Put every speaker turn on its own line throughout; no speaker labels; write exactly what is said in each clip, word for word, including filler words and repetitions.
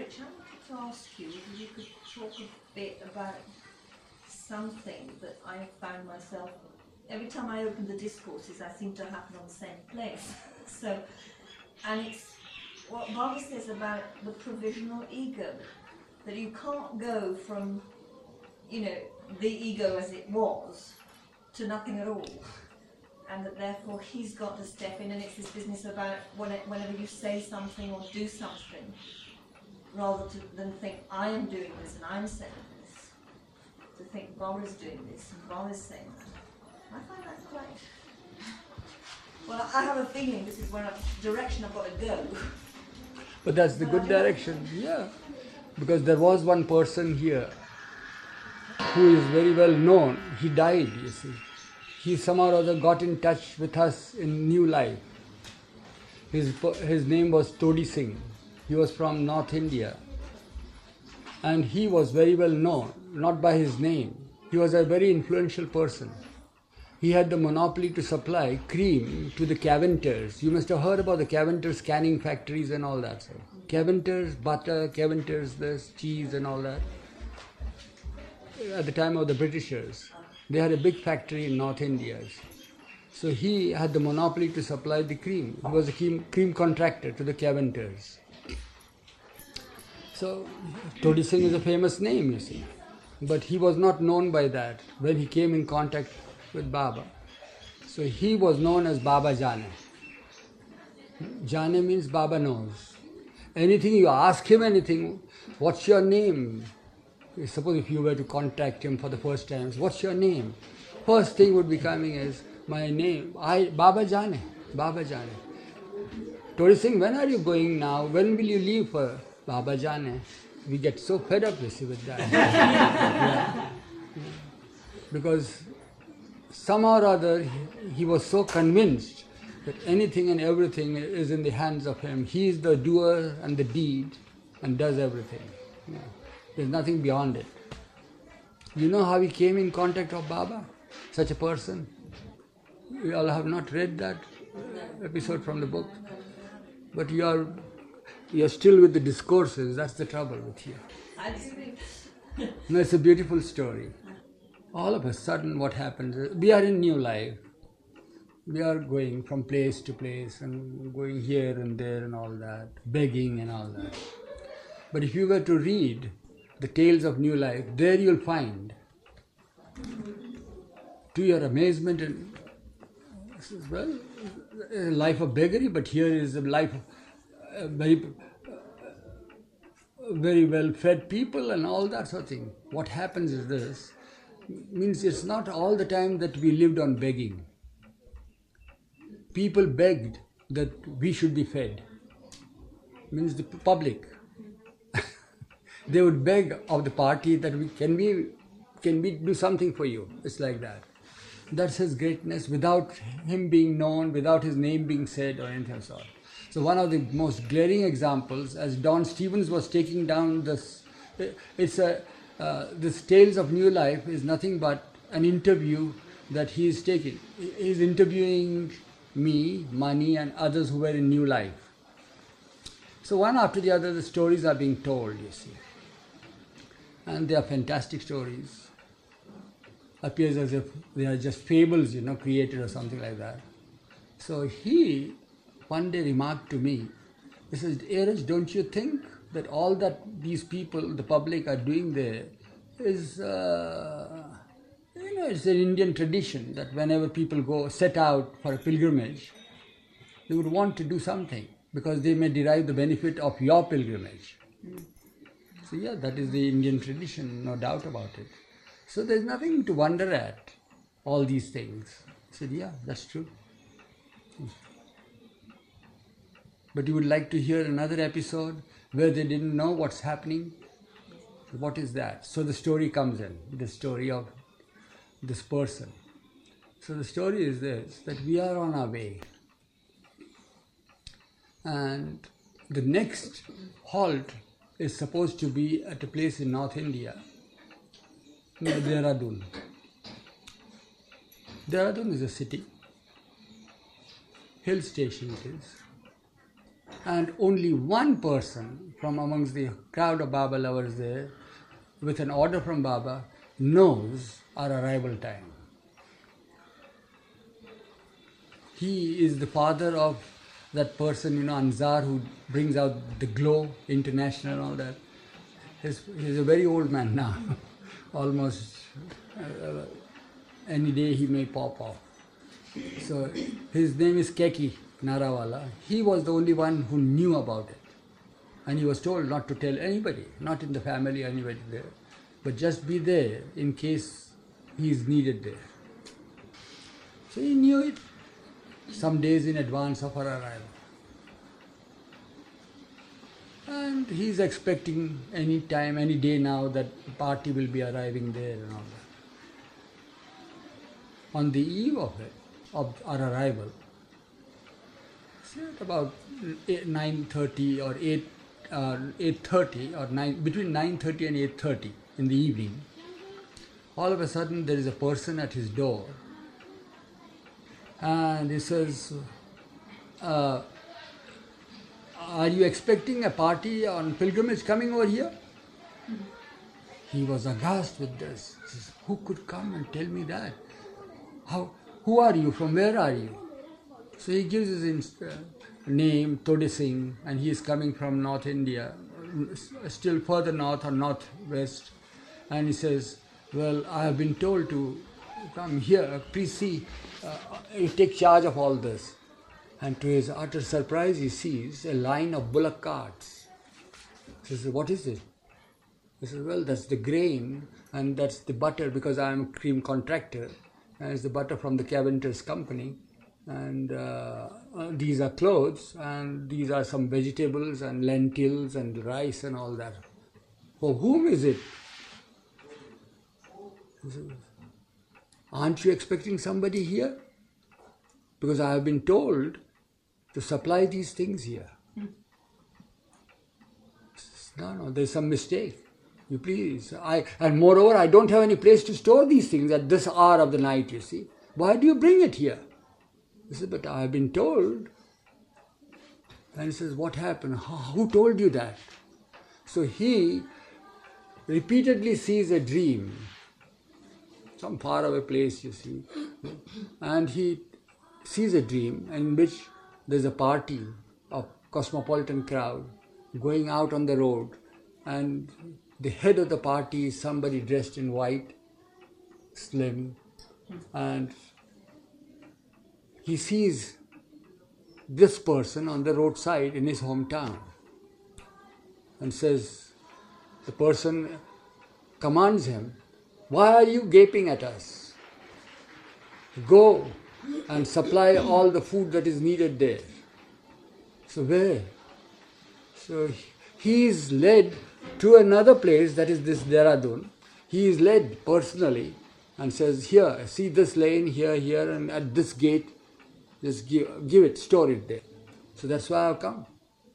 Rich, I wanted to ask you if you could talk a bit about something that I found myself, every time I open the discourses, I seem to happen on the same place. So, and it's what Baba says about the provisional ego, that you can't go from, you know, the ego as it was to nothing at all. And that therefore he's got to step in, and it's this business about when it, whenever you say something or do something, rather to, than think, I am doing this and I'm saying this, to think Baba's doing this and Baba's saying that. I find that quite... Well, I have a feeling this is where a direction I've got to go.
But that's the good direction, yeah. Because there was one person here who is very well known. He died, you see. He somehow or other got in touch with us in New Life. His, his name was Todi Singh. He was from North India. And he was very well known, not by his name. He was a very influential person. He had the monopoly to supply cream to the Caventers. You must have heard about the Caventers canning factories and all that. So, Caventers, butter, Caventers, this, cheese and all that. At the time of the Britishers. They had a big factory in North India. So he had the monopoly to supply the cream. He was a cream, cream contractor to the Caventers. So Todi Singh is a famous name, you see. But he was not known by that when he came in contact with Baba. So he was known as Baba Jane. Jane means Baba knows. Anything you ask him, anything, what's your name? Suppose if you were to contact him for the first time, what's your name? First thing would be coming is, my name, I, Baba Jane, Baba Jane. Todi Singh, when are you going now? When will you leave for Baba Jane? We get so fed up with that. Yeah. Because somehow or other, he, he was so convinced that anything and everything is in the hands of him. He is the doer and the deed and does everything. Yeah. There's nothing beyond it. You know how he came in contact of Baba? Such a person. You all have not read that episode from the book. But you are you are still with the discourses. That's the trouble with you. No, it's a beautiful story. All of a sudden what happens is, we are in New Life. We are going from place to place and going here and there and all that, begging and all that. But if you were to read the Tales of New Life, there you'll find, to your amazement, and well, a life of beggary, but here is a life of uh, very, uh, very well-fed people and all that sort of thing. What happens is this, means it's not all the time that we lived on begging. People begged that we should be fed. Means the public. They would beg of the party that we can we can we do something for you. It's like that. That's his greatness without him being known, without his name being said or anything of sort. So one of the most glaring examples, as Don Stevens was taking down this, it's a uh, this Tales of New Life is nothing but an interview that he is taking. He is interviewing me, Mani, and others who were in New Life. So one after the other, the stories are being told, you see. And they are fantastic stories. Appears as if they are just fables, you know, created or something like that. So he one day remarked to me, he says, Airaj, don't you think that all that these people, the public, are doing there is, uh, you know, it's an Indian tradition that whenever people go set out for a pilgrimage, they would want to do something because they may derive the benefit of your pilgrimage. Mm. So yeah, that is the Indian tradition, no doubt about it. So there's nothing to wonder at, all these things. I said, yeah, that's true. But you would like to hear another episode where they didn't know what's happening? What is that? So the story comes in, the story of this person. So the story is this, that we are on our way. And the next halt is supposed to be at a place in North India, near Dehradun. Dehradun is a city, hill station it is. And only one person from amongst the crowd of Baba lovers there, with an order from Baba, knows our arrival time. He is the father of that person, you know, Anzar, who brings out the Glow International and all that. He's, he's a very old man now. Almost uh, any day he may pop off. So his name is Keki Narawala. He was the only one who knew about it. And he was told not to tell anybody, not in the family, anybody there. But just be there in case he is needed there. So he knew it some days in advance of our arrival. And he's expecting any time, any day now that the party will be arriving there and all that. On the eve of it, of our arrival, say at about nine thirty or eight, uh, eight thirty or nine, between nine thirty and eight thirty in the evening, all of a sudden there is a person at his door and he says, uh, are you expecting a party on pilgrimage coming over here? He was aghast with this. He says, who could come and tell me that? How? Who are you? From where are you? So he gives his uh, name, Tode Singh, and he is coming from North India, still further north or northwest. And he says, well, I have been told to come here. Please see, uh, you take charge of all this. And to his utter surprise, he sees a line of bullock carts. He says, what is it? He says, well, that's the grain and that's the butter, because I am a cream contractor. And it's the butter from the Caventer's company. And uh, uh, these are clothes, and these are some vegetables and lentils and rice and all that. For whom is it? He says, aren't you expecting somebody here? Because I have been told to supply these things here. Mm. No, no, there's some mistake. You please. I, and moreover, I don't have any place to store these things at this hour of the night, you see. Why do you bring it here? He said, but I have been told. And he says, what happened? Who told you that? So he repeatedly sees a dream, some faraway place, you see. And he sees a dream in which there's a party of cosmopolitan crowd going out on the road, and the head of the party is somebody dressed in white, slim, and he sees this person on the roadside in his hometown and says, the person commands him, why are you gaping at us? Go and supply all the food that is needed there. So where? So he is led to another place, that is this Dehradun. He is led personally and says, here, see this lane, here, here, and at this gate, just give, give it, store it there. So that's why I've come.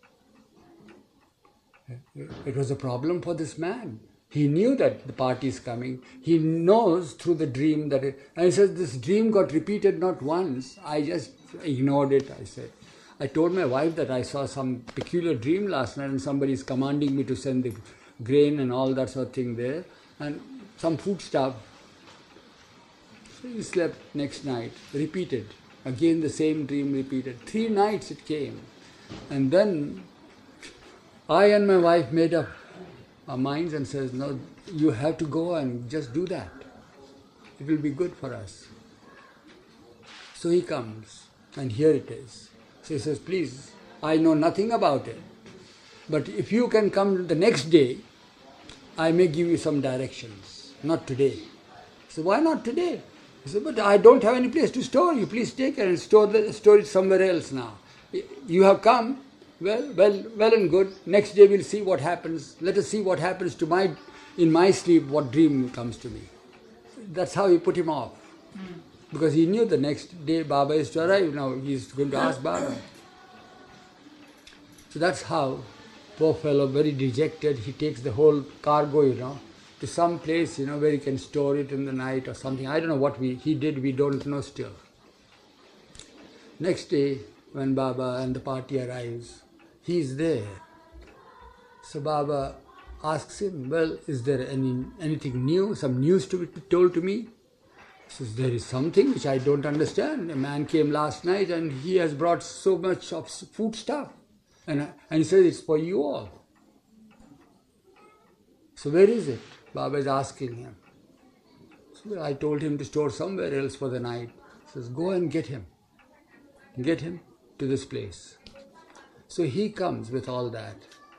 It was a problem for this man. He knew that the party is coming. He knows through the dream that it, and he says, this dream got repeated not once. I just ignored it, I said. I told my wife that I saw some peculiar dream last night and somebody is commanding me to send the grain and all that sort of thing there and some food stuff. So he slept next night, repeated. Again the same dream repeated. Three nights it came. And then I and my wife made up our minds and says, no, you have to go and just do that. It will be good for us. So he comes and here it is. So he says, please, I know nothing about it, but if you can come the next day, I may give you some directions. Not today. So why not today? He said, but I don't have any place to store you. Please take it and store, the, store it somewhere else now. You have come, well, well, well and good. Next day we'll see what happens. Let us see what happens to my, in my sleep, what dream comes to me. That's how he put him off. Mm. Because he knew the next day Baba is to arrive. Now he's going to ask Baba. So that's how, poor fellow, very dejected, he takes the whole cargo, you know, to some place, you know, where he can store it in the night or something. I don't know what we he did, we don't know still. Next day, when Baba and the party arrives, He's there. So Baba asks him, well, is there any anything new, some news to be told to me? He says, there is something which I don't understand. A man came last night and he has brought so much of food stuff. And, and he says, it's for you all. So where is it? Baba is asking him. So I told him to store somewhere else for the night. He says, go and get him. Get him to this place. So he comes with all that.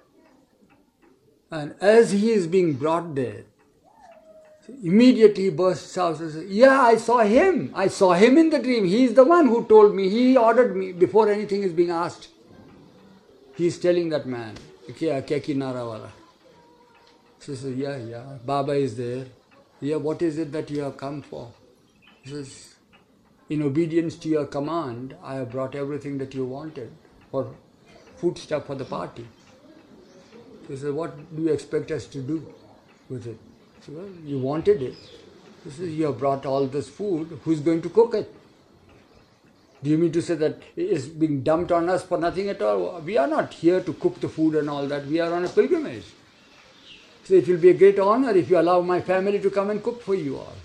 And as he is being brought there, immediately he bursts out and says, yeah, I saw him. I saw him in the dream. He is the one who told me. He ordered me before anything is being asked. He is telling that man, Kya Kya Narawala. So he says, yeah, yeah, Baba is there. Yeah, what is it that you have come for? He says, in obedience to your command, I have brought everything that you wanted for food stuff for the party. He says, what do you expect us to do with it? He says, well, you wanted it. He says, you have brought all this food, who's going to cook it? Do you mean to say that it's being dumped on us for nothing at all? We are not here to cook the food and all that. We are on a pilgrimage. So it will be a great honor if you allow my family to come and cook for you all.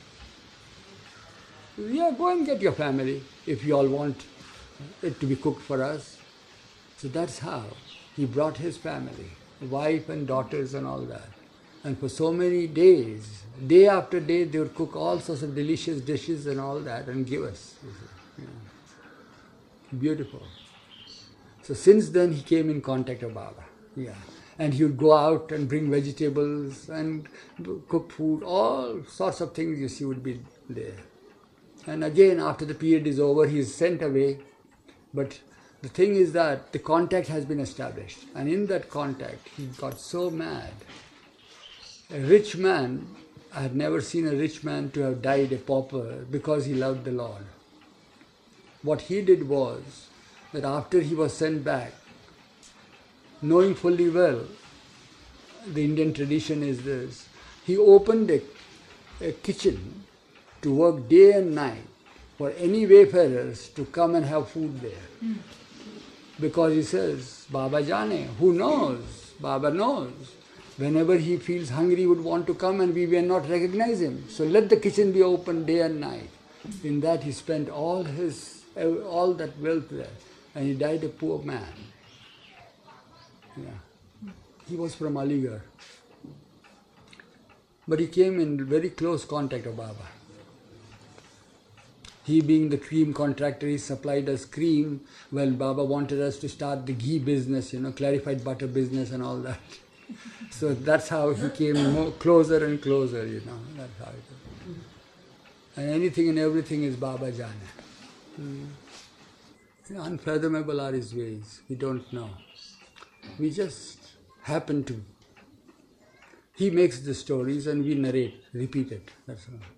Yeah, go and get your family if you all want it to be cooked for us. So that's how he brought his family, wife and daughters and all that. And for so many days, day after day, they would cook all sorts of delicious dishes and all that and give us. Yeah. Beautiful. So since then he came in contact with Baba. Yeah. And he would go out and bring vegetables and cook food, all sorts of things you see would be there. And again, after the period is over, he is sent away. But the thing is that the contact has been established. And in that contact, he got so mad. A rich man, I had never seen a rich man to have died a pauper because he loved the Lord. What he did was that after he was sent back, knowing fully well, the Indian tradition is this, he opened a, a kitchen to work day and night for any wayfarers to come and have food there. Mm. Because he says, Baba Jane, who knows? Baba knows. Whenever he feels hungry, he would want to come and we will not recognize him. So let the kitchen be open day and night. In that he spent all his, all that wealth there. And he died a poor man. Yeah. He was from Aligarh. But he came in very close contact with Baba. He being the cream contractor, he supplied us cream. Well, Baba wanted us to start the ghee business, you know, clarified butter business and all that. So that's how he came more closer and closer, you know. That's how it is. And anything and everything is Baba Jane. Hmm. Unfathomable are his ways. We don't know. We just happen to. He makes the stories and we narrate, repeat it. That's all.